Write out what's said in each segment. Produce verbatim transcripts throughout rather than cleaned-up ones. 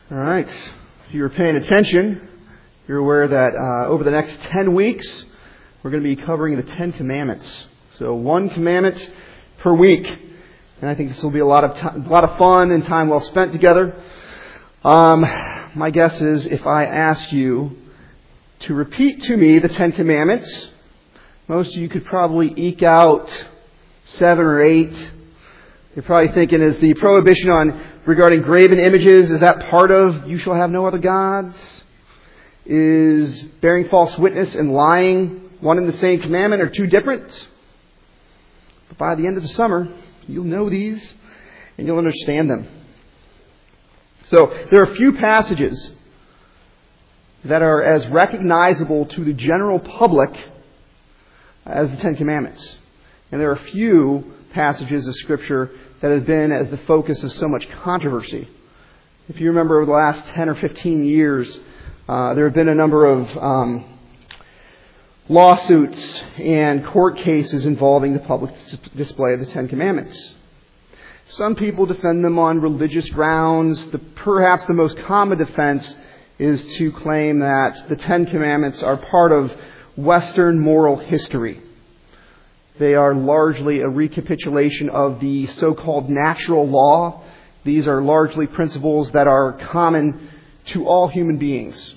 All right. If you were paying attention, you're aware that uh, over the next ten weeks, we're going to be covering the Ten Commandments. So one commandment per week. And I think this will be a lot of t- a lot of fun and time well spent together. Um, my guess is if I asked you to repeat to me the Ten Commandments, most of you could probably eke out seven or eight. You're probably thinking, is the prohibition on regarding graven images, is that part of you shall have no other gods? Is bearing false witness and lying one and the same commandment or two different? But by the end of the summer, you'll know these and you'll understand them. So there are a few passages that are as recognizable to the general public as the Ten Commandments. And there are a few passages of Scripture that have been as the focus of so much controversy. If you remember over the last ten or fifteen years, uh, there have been a number of um, lawsuits and court cases involving the public display of the Ten Commandments. Some people defend them on religious grounds. The, perhaps the most common defense is to claim that the Ten Commandments are part of Western moral history. They are largely a recapitulation of the so-called natural law. These are largely principles that are common to all human beings.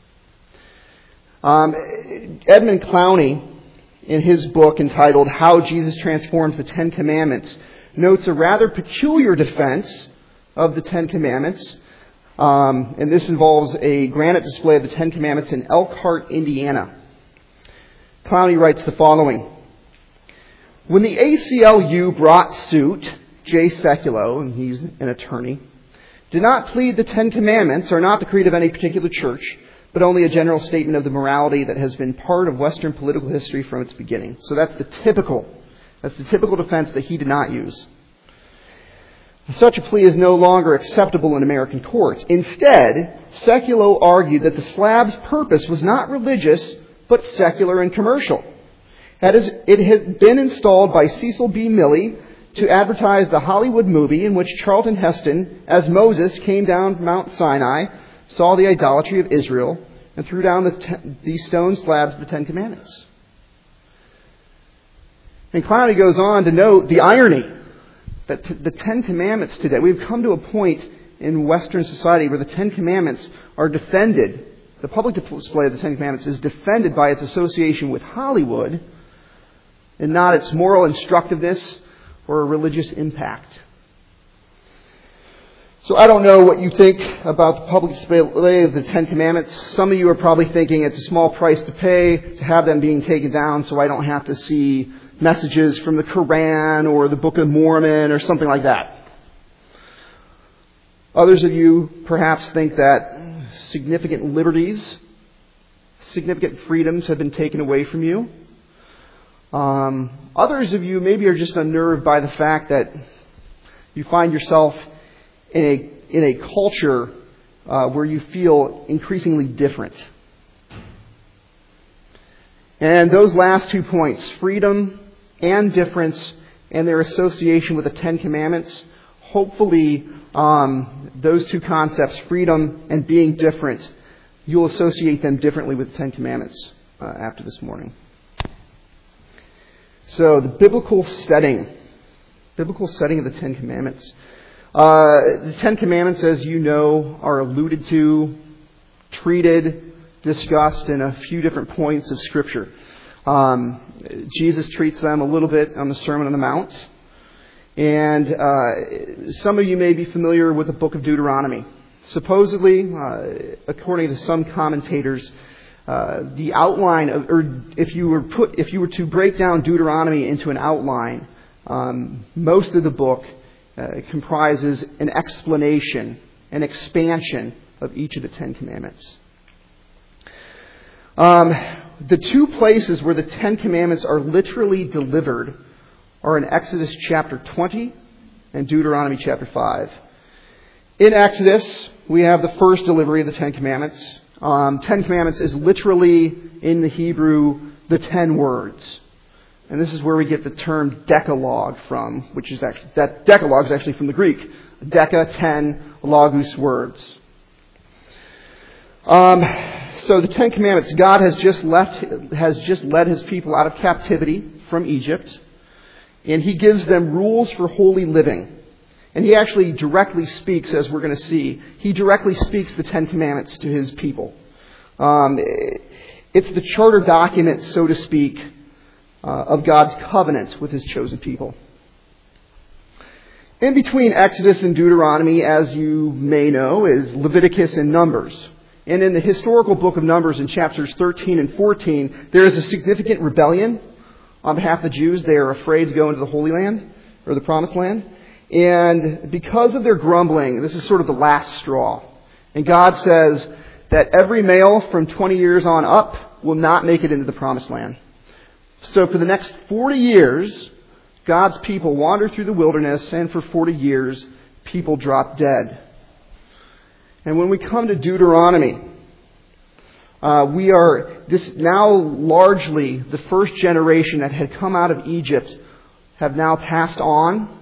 Um, Edmund Clowney, in his book entitled How Jesus Transformed the Ten Commandments, notes a rather peculiar defense of the Ten Commandments. Um, and this involves a granite display of the Ten Commandments in Elkhart, Indiana. Clowney writes the following. When the A C L U brought suit, Jay Sekulow, and he's an attorney, did not plead the Ten Commandments, or not the creed of any particular church, but only a general statement of the morality that has been part of Western political history from its beginning. So that's the typical, that's the typical defense that he did not use. Such a plea is no longer acceptable in American courts. Instead, Sekulow argued that the slab's purpose was not religious, but secular and commercial. That is, it had been installed by Cecil B. Milley to advertise the Hollywood movie in which Charlton Heston, as Moses, came down from Mount Sinai, saw the idolatry of Israel, and threw down the ten, these stone slabs of the Ten Commandments. And Clowney goes on to note the irony that t- the Ten Commandments today, we've come to a point in Western society where the Ten Commandments are defended. The public display of the Ten Commandments is defended by its association with Hollywood, and not its moral instructiveness or religious impact. So I don't know what you think about the public display of the Ten Commandments. Some of you are probably thinking it's a small price to pay to have them being taken down so I don't have to see messages from the Quran or the Book of Mormon or something like that. Others of you perhaps think that significant liberties, significant freedoms have been taken away from you. Um, others of you maybe are just unnerved by the fact that you find yourself in a in a culture uh, where you feel increasingly different. And those last two points, freedom and difference, and their association with the Ten Commandments, hopefully um, those two concepts, freedom and being different, you'll associate them differently with the Ten Commandments uh, after this morning. So the biblical setting, biblical setting of the Ten Commandments. Uh, the Ten Commandments, as you know, are alluded to, treated, discussed in a few different points of Scripture. Um, Jesus treats them a little bit on the Sermon on the Mount. And uh, some of you may be familiar with the book of Deuteronomy. Supposedly, uh, according to some commentators, Uh, the outline of, or if you were put, if you were to break down Deuteronomy into an outline, um, most of the book uh, comprises an explanation, an expansion of each of the Ten Commandments. Um, the two places where the Ten Commandments are literally delivered are in Exodus chapter twenty and Deuteronomy chapter five. In Exodus, we have the first delivery of the Ten Commandments. Um, Ten Commandments is literally, in the Hebrew, the ten words. And this is where we get the term Decalogue from, which is actually, that Decalogue is actually from the Greek. Deca, ten, logos, words. Um, so the Ten Commandments, God has just left, has just led His people out of captivity from Egypt, and He gives them rules for holy living. And He actually directly speaks, as we're going to see, He directly speaks the Ten Commandments to His people. Um, it's the charter document, so to speak, uh, of God's covenant with His chosen people. In between Exodus and Deuteronomy, as you may know, is Leviticus and Numbers. And in the historical book of Numbers, in chapters thirteen and fourteen, there is a significant rebellion on behalf of the Jews. They are afraid to go into the Holy Land, or the Promised Land. And because of their grumbling, this is sort of the last straw. And God says that every male from twenty years on up will not make it into the Promised Land. So for the next forty years, God's people wander through the wilderness, and for forty years, people drop dead. And when we come to Deuteronomy, uh, we are this now largely the first generation that had come out of Egypt have now passed on.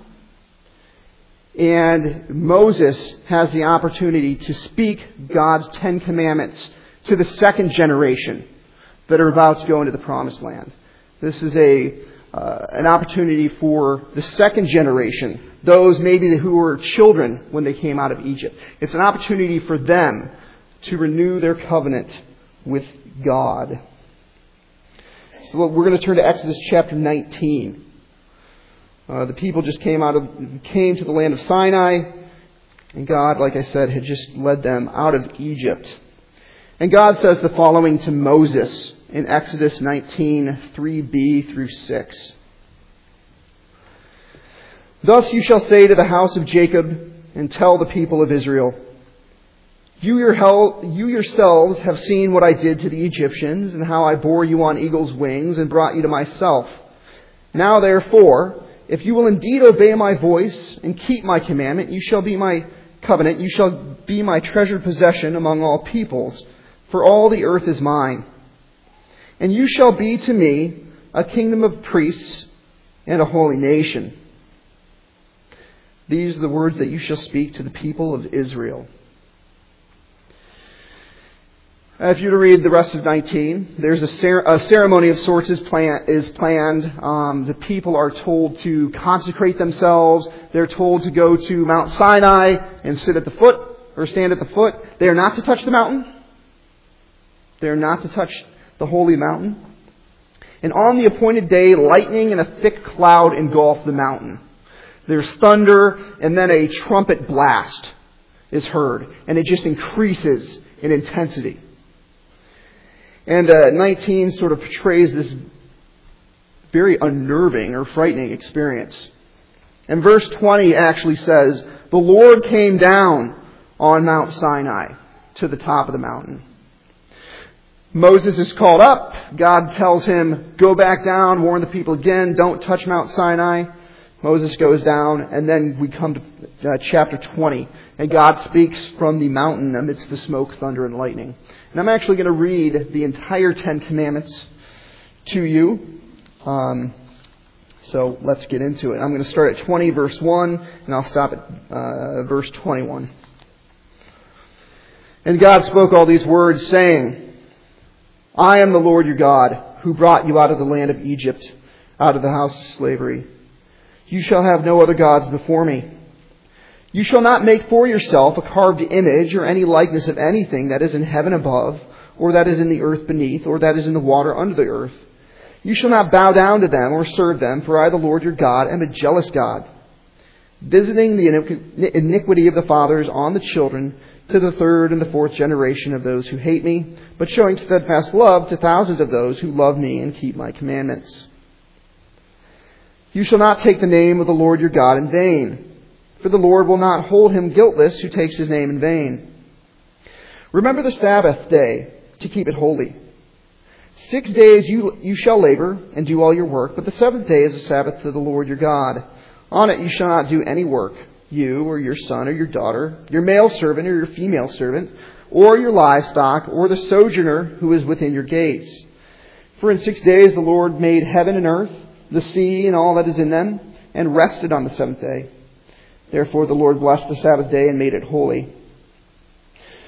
And Moses has the opportunity to speak God's Ten Commandments to the second generation that are about to go into the Promised Land. This is a uh, an opportunity for the second generation, those maybe who were children when they came out of Egypt. It's an opportunity for them to renew their covenant with God. So we're going to turn to Exodus chapter nineteen. Uh, the people just came out of came to the land of Sinai, and God, like I said, had just led them out of Egypt. And God says the following to Moses in Exodus nineteen, three b through six. Thus you shall say to the house of Jacob, and tell the people of Israel, You, your hel- you yourselves have seen what I did to the Egyptians, and how I bore you on eagle's wings and brought you to myself. Now therefore, if you will indeed obey my voice and keep my commandment, you shall be my covenant, you shall be my treasured possession among all peoples, for all the earth is mine. And you shall be to me a kingdom of priests and a holy nation. These are the words that you shall speak to the people of Israel. If you were to read the rest of nineteen, there's a, cer- a ceremony of sorts is, plan- is planned. Um, the people are told to consecrate themselves. They're told to go to Mount Sinai and sit at the foot, or stand at the foot. They are not to touch the mountain. They are not to touch the holy mountain. And on the appointed day, lightning and a thick cloud engulf the mountain. There's thunder, and then a trumpet blast is heard, and it just increases in intensity. And uh, nineteen sort of portrays this very unnerving or frightening experience. And verse twenty actually says, the Lord came down on Mount Sinai to the top of the mountain. Moses is called up. God tells him, go back down, warn the people again, don't touch Mount Sinai. Moses goes down, and then we come to uh, chapter twenty. And God speaks from the mountain amidst the smoke, thunder, and lightning. And I'm actually going to read the entire Ten Commandments to you. Um, so let's get into it. I'm going to start at twenty, verse one, and I'll stop at uh, verse twenty-one. And God spoke all these words, saying, I am the Lord your God, who brought you out of the land of Egypt, out of the house of slavery. You shall have no other gods before me. You shall not make for yourself a carved image or any likeness of anything that is in heaven above, or that is in the earth beneath, or that is in the water under the earth. You shall not bow down to them or serve them, for I, the Lord your God, am a jealous God, visiting the iniquity of the fathers on the children to the third and the fourth generation of those who hate me, but showing steadfast love to thousands of those who love me and keep my commandments. You shall not take the name of the Lord your God in vain, for the Lord will not hold him guiltless who takes his name in vain. Remember the Sabbath day to keep it holy. Six days you, you shall labor and do all your work, but the seventh day is a Sabbath to the Lord your God. On it you shall not do any work, you or your son or your daughter, your male servant or your female servant, or your livestock, or the sojourner who is within your gates. For in six days the Lord made heaven and earth, the sea and all that is in them, and rested on the seventh day. Therefore the Lord blessed the Sabbath day and made it holy.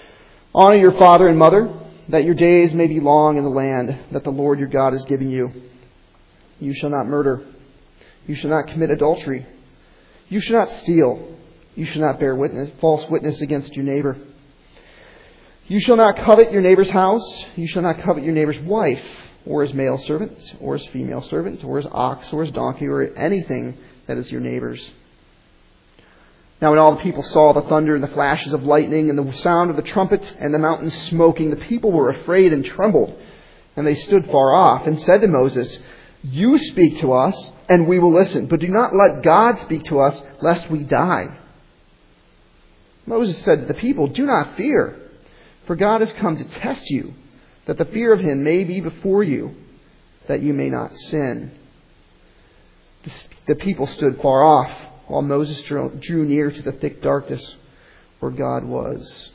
Honor your father and mother, that your days may be long in the land that the Lord your God is giving you. You shall not murder. You shall not commit adultery. You shall not steal. You shall not bear witness, false witness against your neighbor. You shall not covet your neighbor's house. You shall not covet your neighbor's wife, or his male servant, or his female servant, or his ox, or his donkey, or anything that is your neighbor's. Now when all the people saw the thunder and the flashes of lightning and the sound of the trumpet and the mountain smoking, the people were afraid and trembled. And they stood far off and said to Moses, "You speak to us, and we will listen. But do not let God speak to us, lest we die." Moses said to the people, "Do not fear, for God has come to test you, that the fear of him may be before you, that you may not sin." The people stood far off, while Moses drew near to the thick darkness where God was.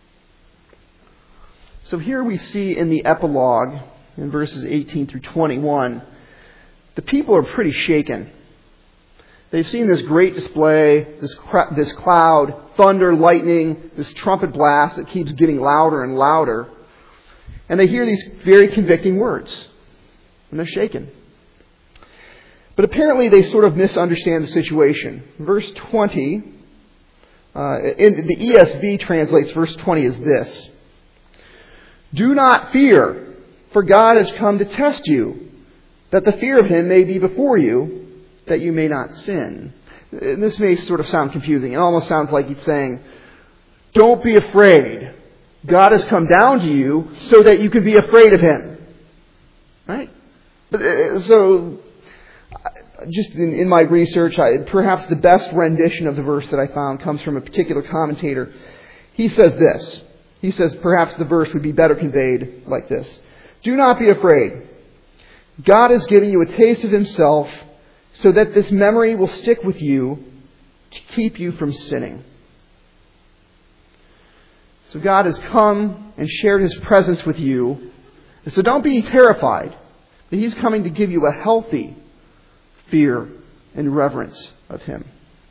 So here we see in the epilogue, in verses eighteen through twenty-one, the people are pretty shaken. They've seen this great display, this cra- this cloud, thunder, lightning, this trumpet blast that keeps getting louder and louder. And they hear these very convicting words. And they're shaken. But apparently they sort of misunderstand the situation. Verse twenty, uh, in the E S V translates verse twenty as this: "Do not fear, for God has come to test you, that the fear of him may be before you, that you may not sin." And this may sort of sound confusing. It almost sounds like he's saying, don't be afraid. God has come down to you so that you can be afraid of him. Right? But, uh, so, just in, in my research, I, perhaps the best rendition of the verse that I found comes from a particular commentator. He says this. He says perhaps the verse would be better conveyed like this: "Do not be afraid. God is giving you a taste of himself so that this memory will stick with you to keep you from sinning." So God has come and shared his presence with you. And so don't be terrified. But he's coming to give you a healthy fear and reverence of him.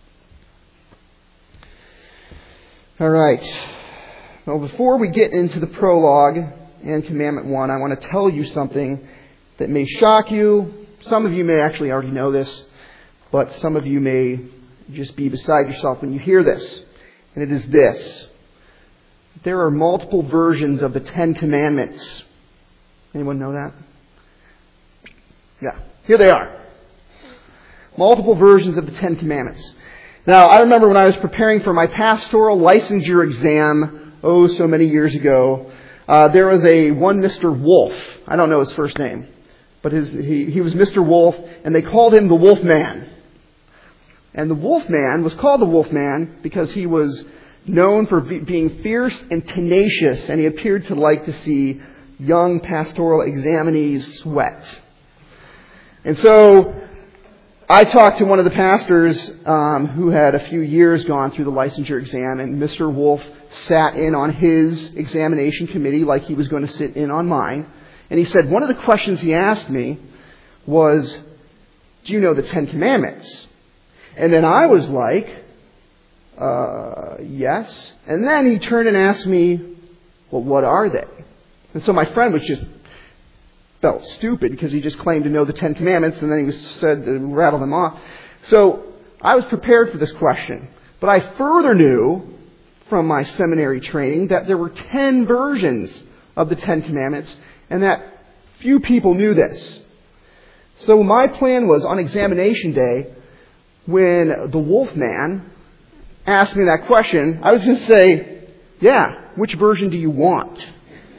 All right. Well, before we get into the prologue and Commandment one, I want to tell you something that may shock you. Some of you may actually already know this, but some of you may just be beside yourself when you hear this. And it is this: there are multiple versions of the Ten Commandments. Anyone know that? Yeah, here they are. Multiple versions of the Ten Commandments. Now, I remember when I was preparing for my pastoral licensure exam, oh, so many years ago, uh, there was a one Mister Wolf. I don't know his first name, but his, he, he was Mister Wolf, and they called him the Wolf Man. And the Wolf Man was called the Wolf Man because he was known for be, being fierce and tenacious, and he appeared to like to see young pastoral examinees sweat. And so I talked to one of the pastors um, who had a few years gone through the licensure exam, and Mister Wolf sat in on his examination committee like he was going to sit in on mine. And he said one of the questions he asked me was, "Do you know the Ten Commandments?" And then I was like, uh, yes. And then he turned and asked me, "Well, what are they?" And so my friend was just felt stupid because he just claimed to know the Ten Commandments, and then he was said to rattle them off. So I was prepared for this question. But I further knew from my seminary training that there were ten versions of the Ten Commandments, and that few people knew this. So my plan was, on examination day, when the Wolf Man asked me that question, I was going to say, "Yeah, which version do you want?"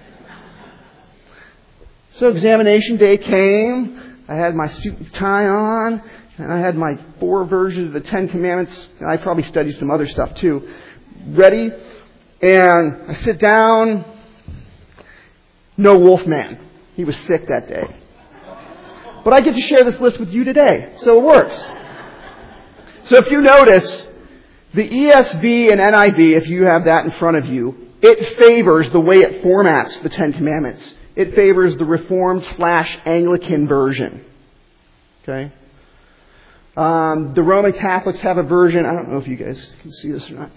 So examination day came. I had my suit and tie on, and I had my four versions of the Ten Commandments, and I probably studied some other stuff too, ready. And I sit down. No Wolf Man. He was sick that day. But I get to share this list with you today, so it works. So if you notice, the E S V and N I V, if you have that in front of you, it favors the way it formats the Ten Commandments. It favors the Reformed slash Anglican version. Okay? Um, the Roman Catholics have a version. I don't know if you guys can see this or not.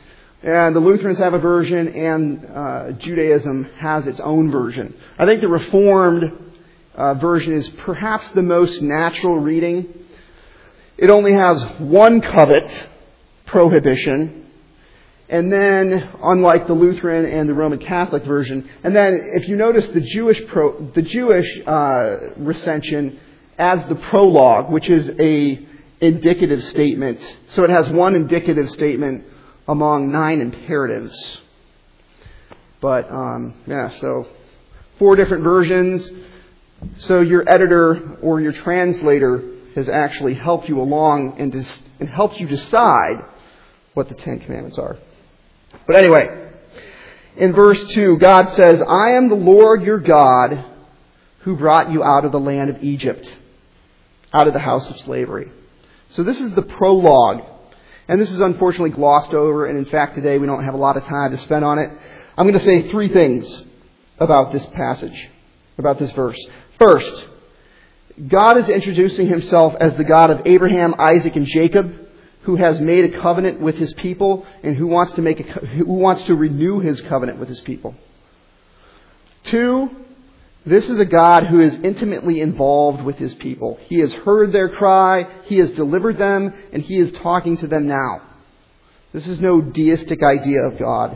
And the Lutherans have a version, and uh, Judaism has its own version. I think the Reformed uh, version is perhaps the most natural reading. It only has one covet prohibition, and then, unlike the Lutheran and the Roman Catholic version, and then if you notice the Jewish pro, the Jewish uh, recension adds the prologue, which is a indicative statement. So it has one indicative statement among nine imperatives. But, um, yeah, so four different versions. So your editor or your translator has actually helped you along and, dis- and helped you decide what the Ten Commandments are. But anyway, in verse two, God says, I am the Lord your God who brought you out of the land of Egypt, out of the house of slavery. So this is the prologue. And this is unfortunately glossed over, and in fact today we don't have a lot of time to spend on it. I'm going to say three things about this passage, about this verse. First, God is introducing himself as the God of Abraham, Isaac, and Jacob, who has made a covenant with his people and who wants to make a, who wants to renew his covenant with his people. Two, this is a God who is intimately involved with his people. He has heard their cry, he has delivered them, and he is talking to them now. This is no deistic idea of God.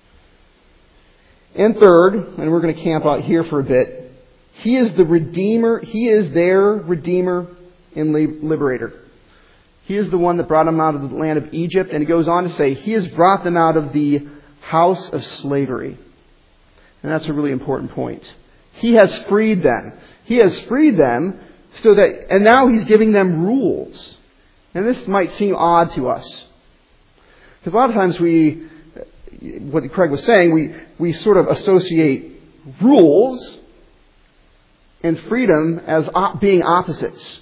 And third, and we're going to camp out here for a bit, he is the Redeemer, he is their Redeemer and Liberator. He is the one that brought them out of the land of Egypt, and he goes on to say, he has brought them out of the house of slavery. And that's a really important point. He has freed them. He has freed them so that, and now he's giving them rules. And this might seem odd to us. Because a lot of times we, what Craig was saying, we, we sort of associate rules and freedom as being opposites.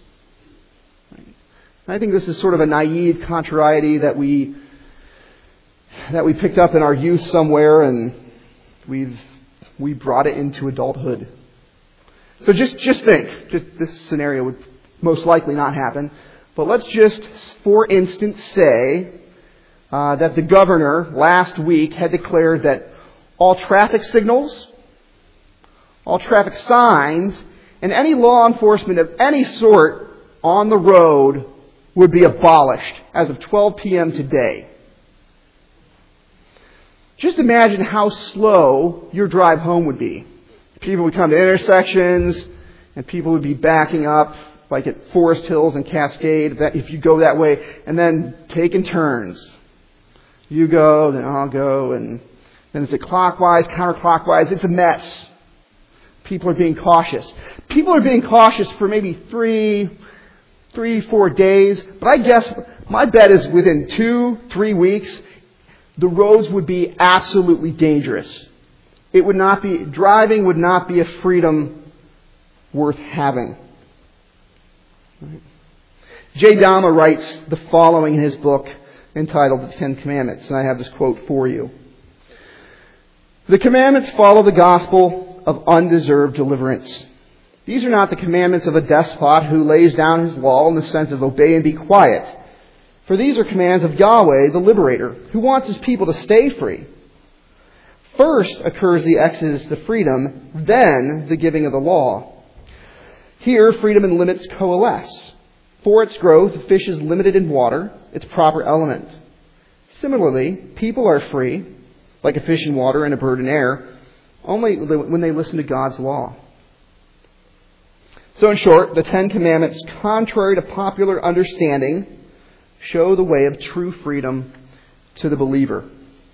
I think this is sort of a naive contrariety that we, that we picked up in our youth somewhere, and we've we brought it into adulthood. So just, just think, just this scenario would most likely not happen, but let's just, for instance, say uh, that the governor last week had declared that all traffic signals, all traffic signs, and any law enforcement of any sort on the road would be abolished as of twelve p.m. today. Just imagine how slow your drive home would be. People would come to intersections, and people would be backing up, like at Forest Hills and Cascade, that if you go that way, and then taking turns. You go, then I'll go, and then is it clockwise, counterclockwise? It's a mess. People are being cautious. People are being cautious for maybe three, three, four days, but I guess my bet is within two, three weeks, the roads would be absolutely dangerous. It would not be, driving would not be a freedom worth having. Right. Jay Dama writes the following in his book entitled The Ten Commandments, and I have this quote for you. The commandments follow the gospel of undeserved deliverance. These are not the commandments of a despot who lays down his law in the sense of obey and be quiet. For these are commands of Yahweh, the Liberator, who wants his people to stay free. First occurs the exodus to freedom, then the giving of the law. Here, freedom and limits coalesce. For its growth, a fish is limited in water, its proper element. Similarly, people are free, like a fish in water and a bird in air, only when they listen to God's law. So in short, the Ten Commandments, contrary to popular understanding, show the way of true freedom to the believer.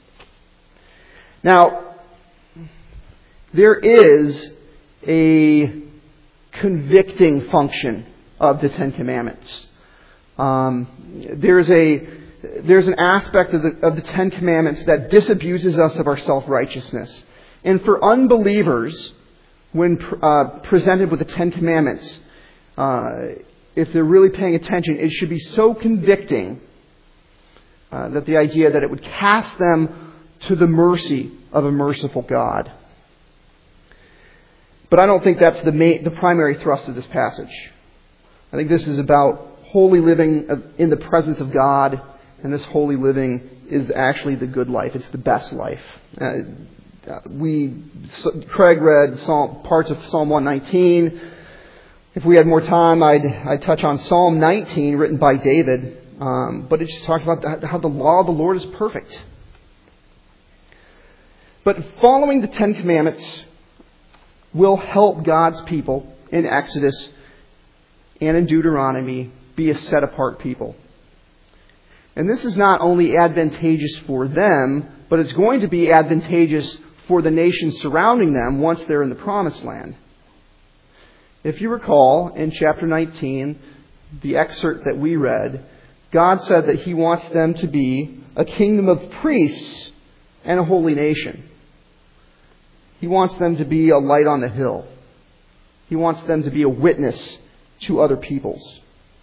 Now, there is a convicting function of the Ten Commandments. Um, there's a there's an aspect of the of the Ten Commandments that disabuses us of our self-righteousness. And for unbelievers, when uh, presented with the Ten Commandments, uh, if they're really paying attention, it should be so convicting uh, that the idea that it would cast them to the mercy of a merciful God. But I don't think that's the main, the primary thrust of this passage. I think this is about holy living in the presence of God and this holy living is actually the good life. It's the best life. Uh, we Craig read Psalm, parts of Psalm one nineteen. If we had more time, I'd, I'd touch on Psalm nineteen, written by David. Um, but it just talks about how the law of the Lord is perfect. But following the Ten Commandments will help God's people in Exodus and in Deuteronomy be a set-apart people. And this is not only advantageous for them, but it's going to be advantageous for the nations surrounding them once they're in the Promised Land. If you recall, in chapter nineteen, the excerpt that we read, God said that He wants them to be a kingdom of priests and a holy nation. He wants them to be a light on the hill. He wants them to be a witness to other peoples.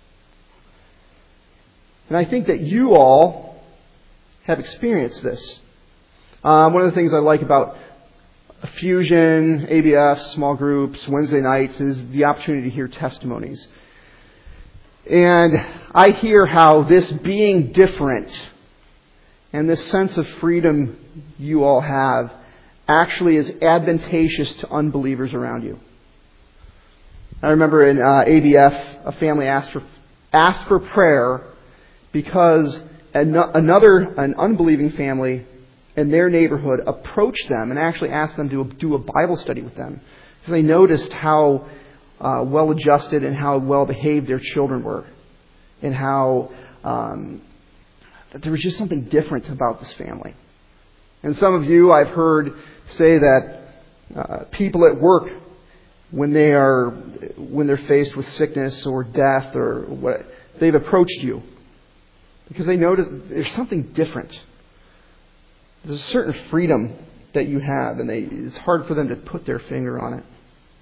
And I think that you all have experienced this. Um, one of the things I like about Fusion, A B F, small groups, Wednesday nights is the opportunity to hear testimonies. And I hear how this being different and this sense of freedom you all have actually is advantageous to unbelievers around you. I remember in uh, A B F, a family asked for asked for prayer because an- another an unbelieving family in their neighborhood approached them and actually asked them to do a Bible study with them because they noticed how uh, well-adjusted and how well-behaved their children were, and how um, that there was just something different about this family. And some of you I've heard say that uh, people at work, when they are when they're faced with sickness or death or what, they've approached you because they know that there's something different. There's a certain freedom that you have, and they, it's hard for them to put their finger on it.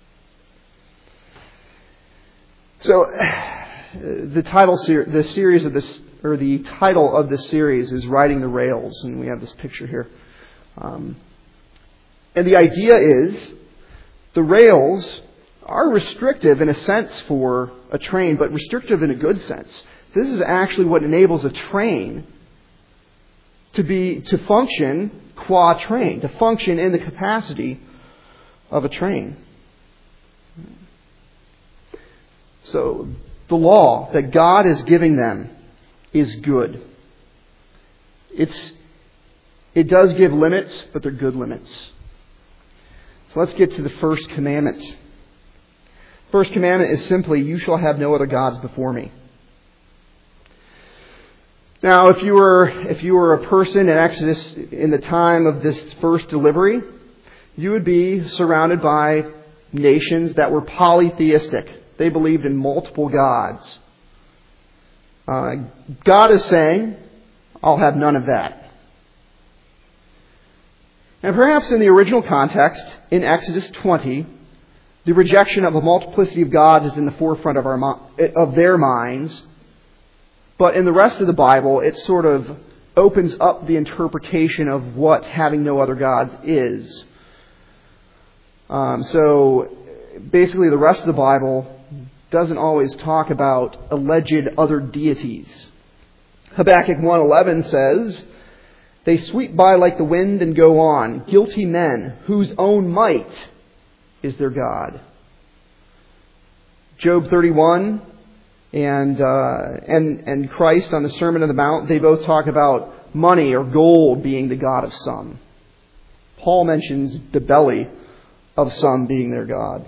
So, the title, ser- the series of this, or the title of this series is "Riding the Rails," and we have this picture here. Um, and the idea is, the rails are restrictive in a sense for a train, but restrictive in a good sense. This is actually what enables a train to be to function qua train, to function in the capacity of a train. So the law that God is giving them is good. It's it does give limits, but they're good limits. So let's get to the first commandment. First commandment is simply, "You shall have no other gods before me." Now, if you were if you were a person in Exodus in the time of this first delivery, you would be surrounded by nations that were polytheistic. They believed in multiple gods. Uh, God is saying, "I'll have none of that." And perhaps in the original context, in Exodus twenty, the rejection of a multiplicity of gods is in the forefront of our of their minds. But in the rest of the Bible, it sort of opens up the interpretation of what having no other gods is. Um, so basically, the rest of the Bible doesn't always talk about alleged other deities. Habakkuk one eleven says, "They sweep by like the wind and go on, guilty men whose own might is their God." Job thirty-one and uh, and and Christ on the Sermon on the Mount, they both talk about money or gold being the god of some. Paul mentions the belly of some being their god.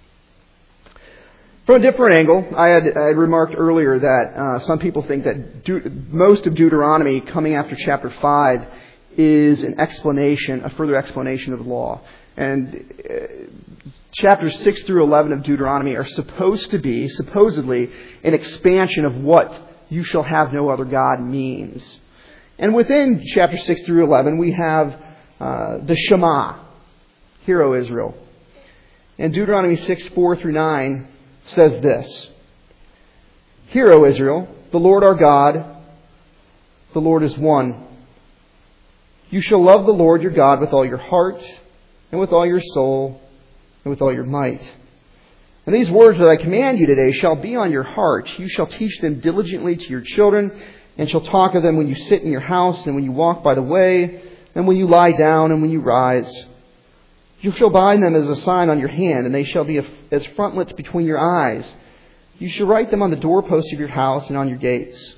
From a different angle, I had, I had remarked earlier that uh, some people think that De- most of Deuteronomy coming after chapter five is an explanation, a further explanation of the law. And uh, chapters six through eleven of Deuteronomy are supposed to be, supposedly, an expansion of what "you shall have no other God" means. And within chapter six through eleven, we have uh, the Shema, "Hear, O Israel." And Deuteronomy six, four through nine says this: "Hear, O Israel, the Lord our God, the Lord is one. You shall love the Lord your God with all your heart, and with all your soul, and with all your might. And these words that I command you today shall be on your heart. You shall teach them diligently to your children, and shall talk of them when you sit in your house, and when you walk by the way, and when you lie down, and when you rise. You shall bind them as a sign on your hand, and they shall be as frontlets between your eyes. You shall write them on the doorposts of your house and on your gates.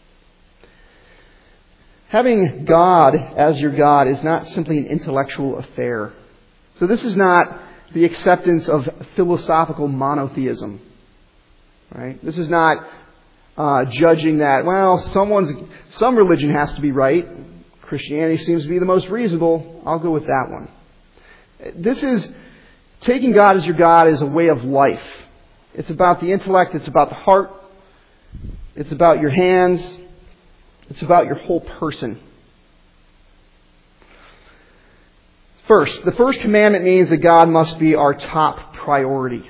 Having God as your God is not simply an intellectual affair. So this is not the acceptance of philosophical monotheism. Right? This is not uh, judging that, well, someone's some religion has to be right. Christianity seems to be the most reasonable. I'll go with that one. This is taking God as your God is a way of life. It's about the intellect. It's about the heart. It's about your hands. It's about your whole person. First, the first commandment means that God must be our top priority.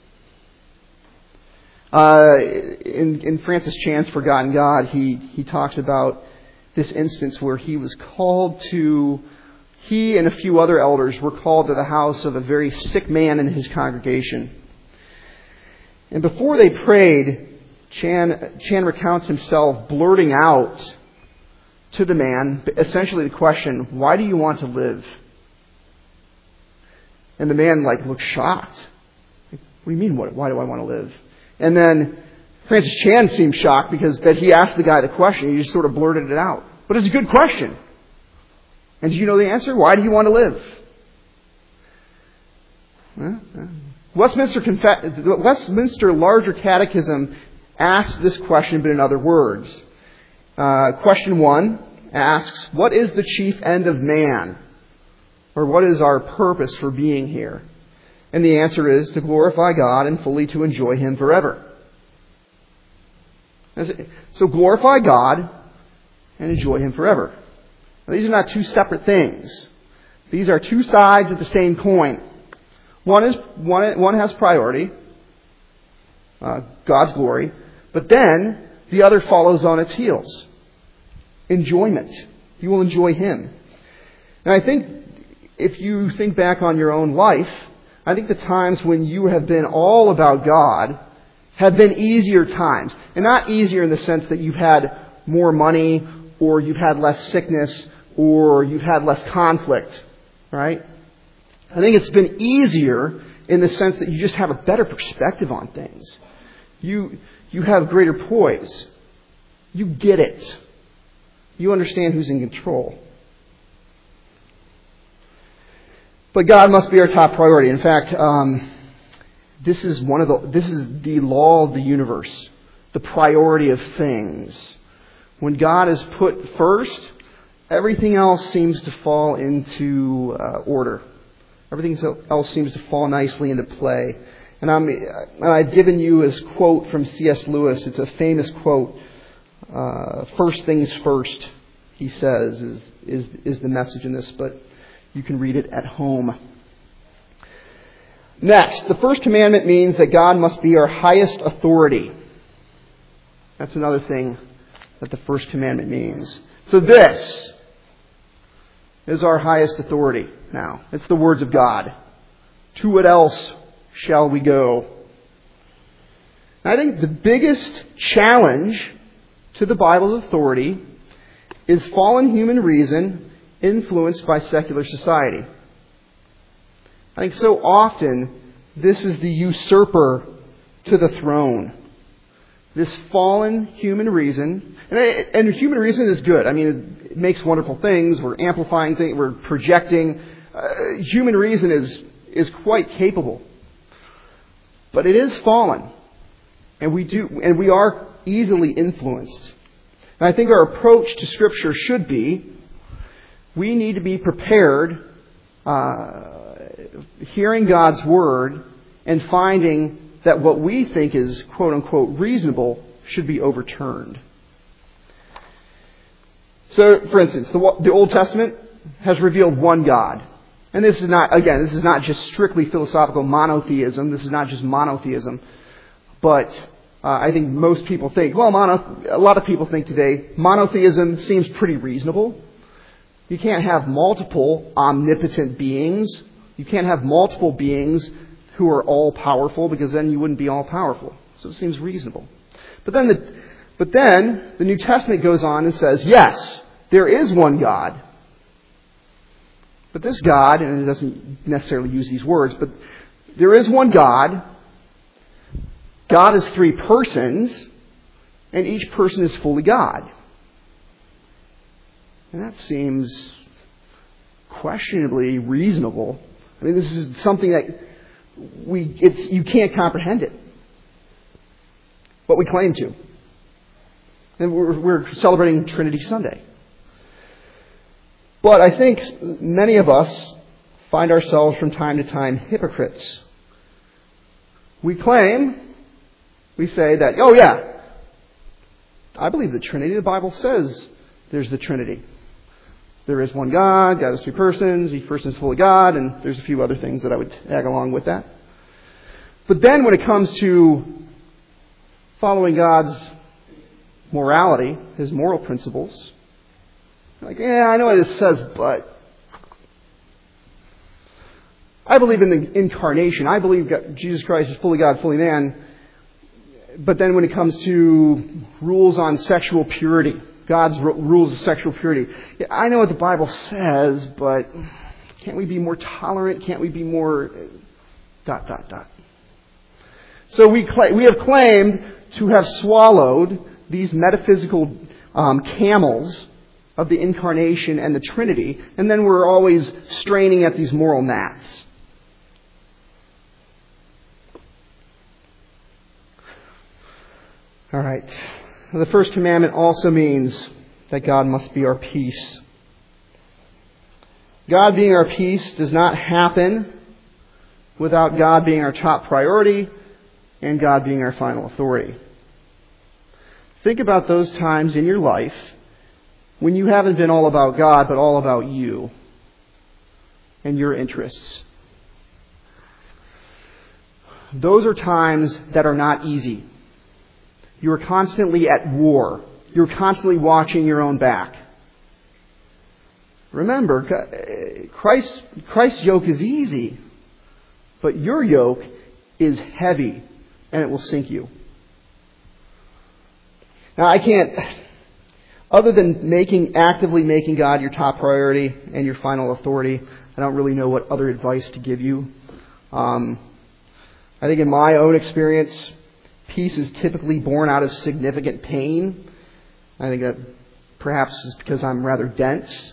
Uh, in, in Francis Chan's Forgotten God, he, he talks about this instance where he was called to, he and a few other elders were called to the house of a very sick man in his congregation. And before they prayed, Chan, Chan recounts himself blurting out to the man essentially the question, why do you want to live? And the man like looked shocked. Like, what do you mean, what, why do I want to live? And then Francis Chan seemed shocked because that he asked the guy the question. He just sort of blurted it out. But it's a good question. And do you know the answer? Why do you want to live? Well, uh, Westminster, Confe- Westminster Larger Catechism asks this question, but in other words. Uh, question one asks, what is the chief end of man? Or what is our purpose for being here? And the answer is to glorify God and fully to enjoy Him forever. So glorify God and enjoy Him forever. Now, these are not two separate things. These are two sides of the same coin. One is one, one has priority, uh, God's glory, but then the other follows on its heels. Enjoyment. You will enjoy Him. And I think if you think back on your own life, I think the times when you have been all about God have been easier times. And not easier in the sense that you've had more money, or you've had less sickness, or you've had less conflict. Right? I think it's been easier in the sense that you just have a better perspective on things. You, you have greater poise. You get it. You understand who's in control. But God must be our top priority. In fact, um, this is one of the this is the law of the universe, the priority of things. When God is put first, everything else seems to fall into uh, order. Everything else seems to fall nicely into play. And, I'm, and I've given you this quote from C S Lewis. It's a famous quote. Uh, first things first, he says, is, is, is the message in this, but you can read it at home. Next, the first commandment means that God must be our highest authority. That's another thing that the first commandment means. So this is our highest authority now. It's the words of God. To what else shall we go? I think the biggest challenge to the Bible's authority is fallen human reason influenced by secular society. I think so often this is the usurper to the throne. This fallen human reason, and, and human reason is good. I mean, it makes wonderful things. We're amplifying things. We're projecting. Uh, human reason is is quite capable, but it is fallen, and we do, and we are easily influenced. And I think our approach to Scripture should be: we need to be prepared, uh, hearing God's Word and finding that what we think is quote-unquote reasonable should be overturned. So, for instance, the, the Old Testament has revealed one God. And this is not, again, this is not just strictly philosophical monotheism. This is not just monotheism. But uh, I think most people think, well, mono, a lot of people think today, monotheism seems pretty reasonable. You can't have multiple omnipotent beings. You can't have multiple beings who are all powerful, because then you wouldn't be all powerful. So it seems reasonable. But then the But then the New Testament goes on and says, yes, there is one God. But this God, and it doesn't necessarily use these words, but there is one God. God is three persons, and each person is fully God. And that seems questionably reasonable. I mean, this is something that we it's you can't comprehend it. But we claim to. And we're, we're celebrating Trinity Sunday. But I think many of us find ourselves from time to time hypocrites. We claim, we say that, oh yeah, I believe the Trinity. The Bible says there's the Trinity. There is one God, God is three persons, each person is fully God, and there's a few other things that I would tag along with that. But then when it comes to following God's morality, His moral principles, like, yeah, I know what it says, but I believe in the incarnation. I believe God, Jesus Christ is fully God, fully man. But then when it comes to rules on sexual purity, God's r- rules of sexual purity, yeah, I know what the Bible says, but can't we be more tolerant? Can't we be more dot, dot, dot? So we cl- we have claimed to have swallowed these metaphysical um, camels of the incarnation and the Trinity, and then we're always straining at these moral gnats. All right. The first commandment also means that God must be our peace. God being our peace does not happen without God being our top priority and God being our final authority. Think about those times in your life when you haven't been all about God, but all about you and your interests. Those are times that are not easy. You are constantly at war. You're constantly watching your own back. Remember, Christ, Christ's yoke is easy, but your yoke is heavy, and it will sink you. Now, I can't, other than making actively making God your top priority and your final authority, I don't really know what other advice to give you. Um, I think in my own experience, peace is typically born out of significant pain. I think that perhaps is because I'm rather dense.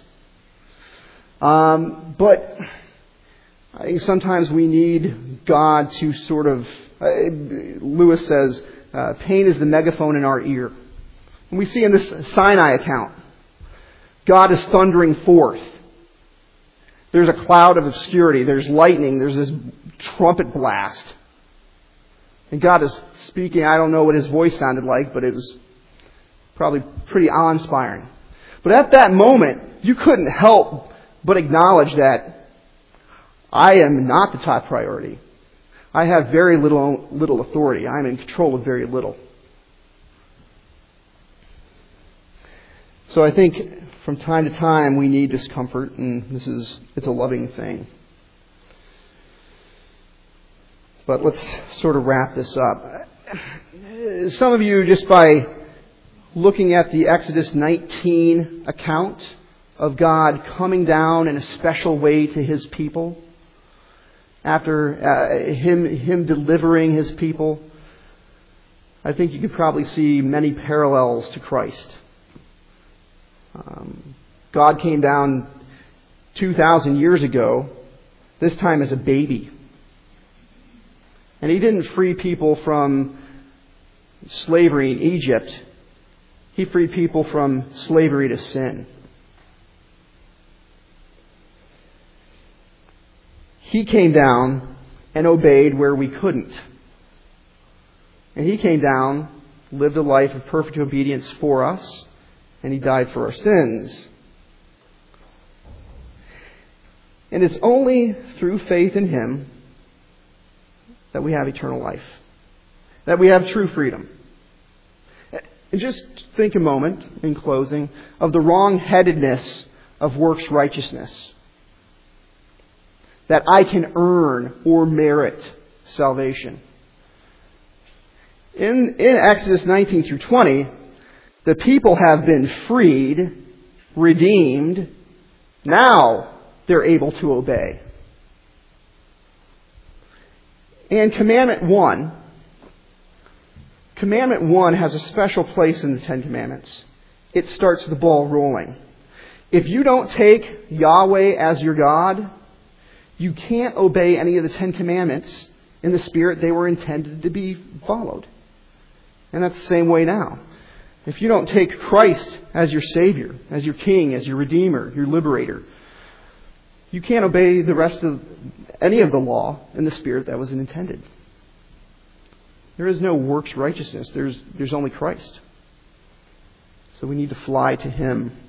Um, but I think sometimes we need God to sort of, uh, Lewis says, uh, pain is the megaphone in our ear. And we see in this Sinai account, God is thundering forth. There's a cloud of obscurity. There's lightning. There's this trumpet blast. And God is speaking. I don't know what His voice sounded like, but it was probably pretty awe-inspiring. But at that moment, you couldn't help but acknowledge that I am not the top priority. I have very little, little authority. I'm in control of very little. So I think from time to time we need discomfort, and this is it's a loving thing. But let's sort of wrap this up. Some of you, just by looking at the Exodus nineteen account of God coming down in a special way to His people, after uh, him, him delivering His people, I think you could probably see many parallels to Christ. Um, God came down two thousand years ago, this time as a baby. And He didn't free people from slavery in Egypt. He freed people from slavery to sin. He came down and obeyed where we couldn't. And He came down, lived a life of perfect obedience for us, and He died for our sins. And it's only through faith in Him that we have eternal life, that we have true freedom. And just think a moment, in closing, of the wrong-headedness of works righteousness. That I can earn or merit salvation. In, in Exodus nineteen through twenty, The people have been freed, redeemed. Now they're able to obey. And Commandment one, Commandment one has a special place in the Ten Commandments. It starts the ball rolling. If you don't take Yahweh as your God, you can't obey any of the Ten Commandments in the spirit they were intended to be followed. And that's the same way now. If you don't take Christ as your Savior, as your King, as your Redeemer, your Liberator, you can't obey the rest of any of the law in the spirit that was intended. There is no works righteousness. There's, there's only Christ. So we need to fly to Him.